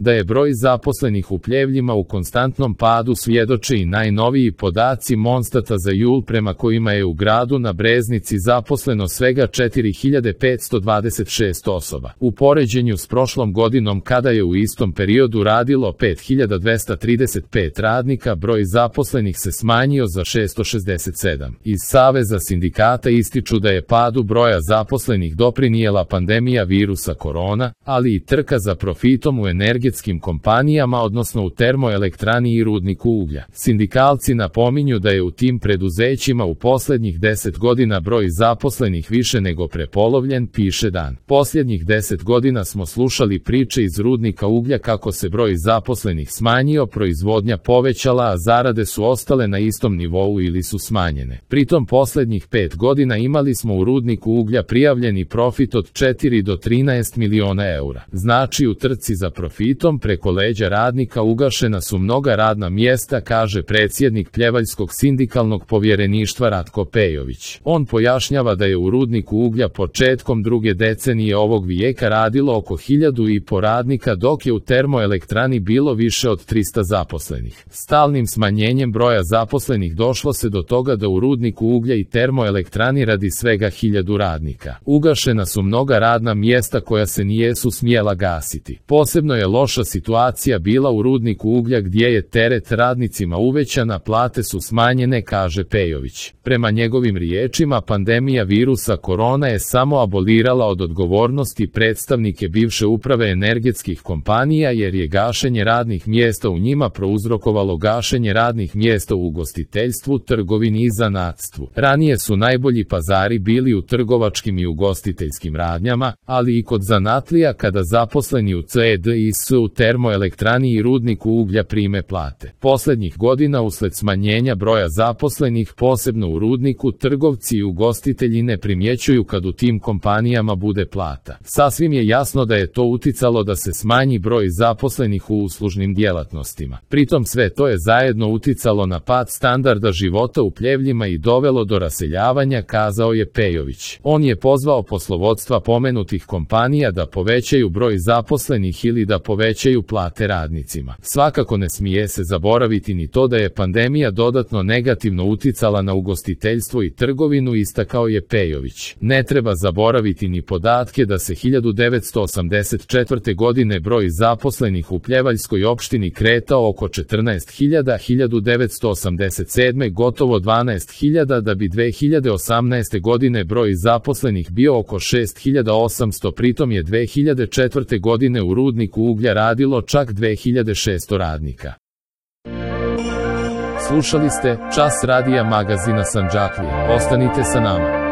Da je broj zaposlenih u Pljevljima u konstantnom padu svjedoče i najnoviji podaci Monstata za jul prema kojima je u gradu na Breznici zaposleno svega 4526 osoba. U poređenju s prošlom godinom kada je u istom periodu radilo 5235 radnika, broj zaposlenih se smanjio za 667. Iz Saveza sindikata ističu da je padu broja zaposlenih doprinijela pandemija virusa korona, ali i trka za profitom u energetskim kompanijama, odnosno u termoelektrani i rudniku uglja. Sindikalci napominju da je u tim preduzećima u posljednjih 10 godina broj zaposlenih više nego prepolovljen, piše Dan. Posljednjih 10 godina smo slušali priče iz rudnika uglja kako se broj zaposlenih smanjio, proizvodnja povećala, a zarade su ostale na istom nivou ili su smanjene. Pritom posljednjih 5 godina imali smo u rudniku uglja prijavljeni profit od 4 do 13 miliona eura. Znači u trci za profitom preko leđa radnika ugašena su mnoga radna mjesta, kaže predsjednik Pljevaljskog sindikalnog povjereništva Ratko Pejović. On pojašnjava da je u rudniku uglja početkom druge decenije ovog vijeka radilo oko 1500 radnika, dok je u termoelektrani bilo više od 300 zaposlenih. Stalnim smanjenjem broja zaposlenih došlo se do toga da u rudniku uglja i termoelektrani radi svega 1000 radnika. Ugašena su mnoga radna mjesta koja se nijesu smjela gasiti. Posebno je loša situacija bila u rudniku uglja gdje je teret radnicima uvećan, a plate su smanjene, kaže Pejović. Prema njegovim riječima, pandemija virusa korona je samo abolirala od odgovornosti predstavnike bivše uprave energetskih kompanija, jer je gašenje radnih mjesta u njima prouzrokovalo gašenje radnih mjesta u ugostiteljstvu, trgovini i zanatstvu. Ranije su najbolji pazari bili u trgovačkim i ugostiteljskim radnjama, ali i kod zanatlija kada zaposleni u CEDIS u termoelektrani i rudniku uglja prime plate. Posljednjih godina uslijed smanjenja broja zaposlenih, posebno u rudniku, trgovci i ugostitelji ne primjećuju kad u tim kompanijama bude plata. Sasvim je jasno da je to uticalo da se smanji broj zaposlenih u uslužnim djelatnostima. Pritom sve to je zajedno uticalo na pad standarda života u Pljevljima i dovelo do raseljavanja, kazao je Pejović. On je pozvao poslovodstva pomenutih kompanija da povećaju broj zaposlenih ili da povećaju plate radnicima. Svakako ne smije se zaboraviti ni to da je pandemija dodatno negativno uticala na ugostiteljstvo i trgovinu, istakao je Pejović. Ne treba zaboraviti ni podatke da se 1984. godine broj zaposlenih u Pljevaljskoj opštini kretao oko 14.000, 1987. gotovo 12.000, da bi 2018. godine broj zaposlenih bio oko 6.800, pritom je 2004. godine u rudniku uglja radilo čak 2600 radnika. Slušali ste Čas radija magazina Sandžaklija. Ostanite sa nama.